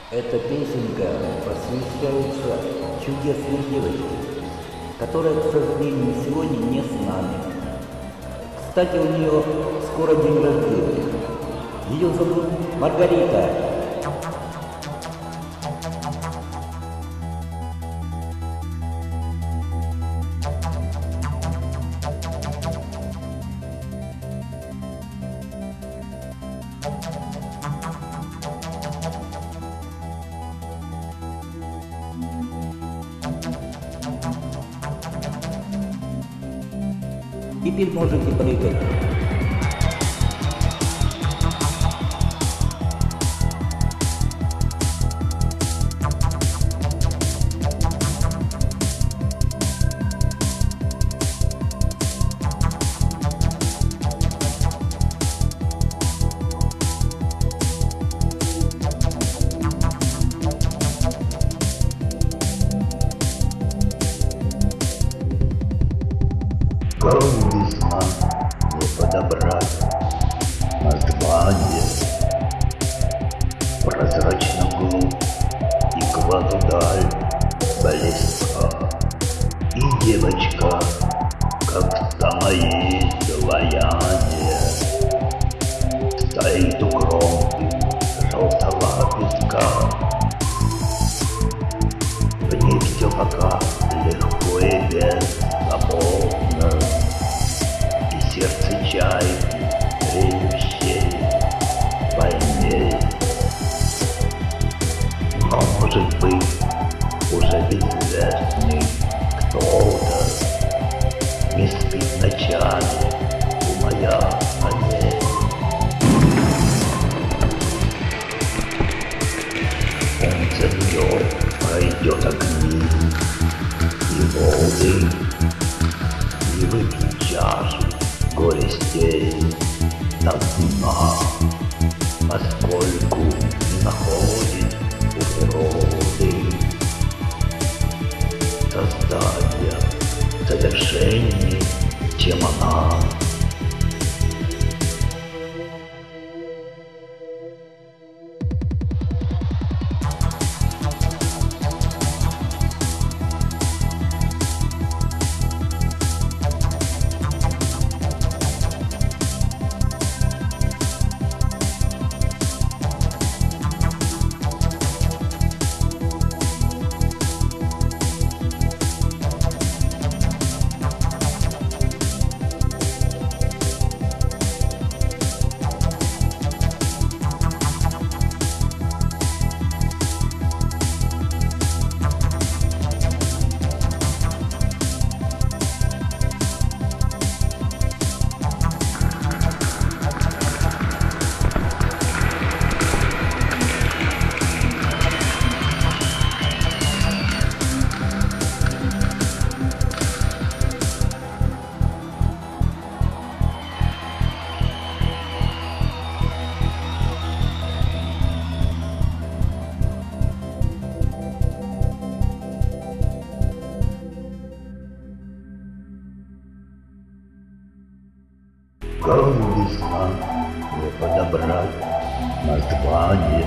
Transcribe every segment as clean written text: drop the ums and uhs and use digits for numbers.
Эта песенка посвящается чудесной девочке, которая, к сожалению, сегодня не с нами. Кстати, у нее скоро день рождения. Ее зовут Маргарита. Теперь можете прыгать. Весьма не подобрать название. Прозрачно глубь и глазу даль близка. И девочка, как самое достояние, стоит у кромки желтого песка. В ней все пока легко и беззаботно, и сердце чайки, треющей войне. Но, может быть, уже безвестный кто-то не спит ночами, думая о ней. Он землей пройдет огни и воды, и выпьет чашу горестей до дна, поскольку не находит у природы создания совершенней, чем она. Кому весьма не подобрать название.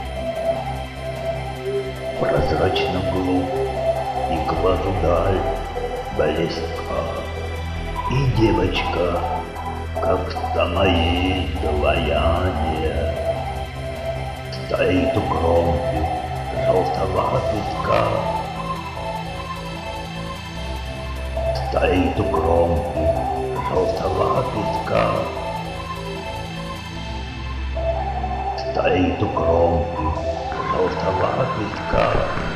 Прозрачно глубь и глазу даль близка. И девочка, как самое достояние, стоит у кромки желтого песка. Стоит у кромки желтого песка. Стоит у кромки желтого песка.